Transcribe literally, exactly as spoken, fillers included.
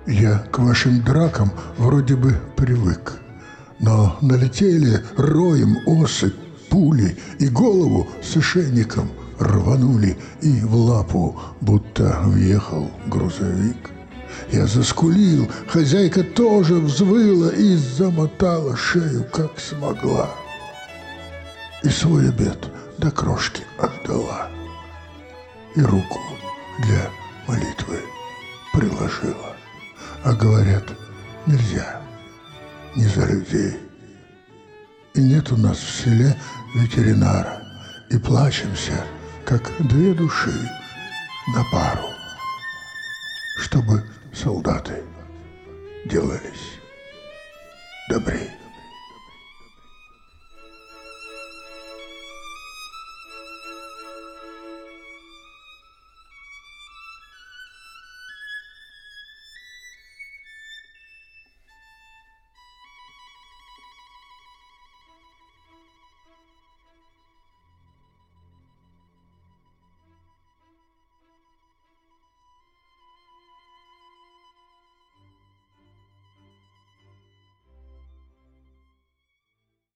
Я к вашим дракам вроде бы привык, но налетели роем осы, пули, и голову с ошейником рванули, и в лапу будто въехал грузовик. Я заскулил, хозяйка тоже взвыла и замотала шею, как смогла. И свой обед до крошки отдала, и руку для молитвы приложила. А говорят, нельзя, не за людей. И нет у нас в селе ветеринара, и плачемся, как две души на пару, чтобы солдаты делались добрей.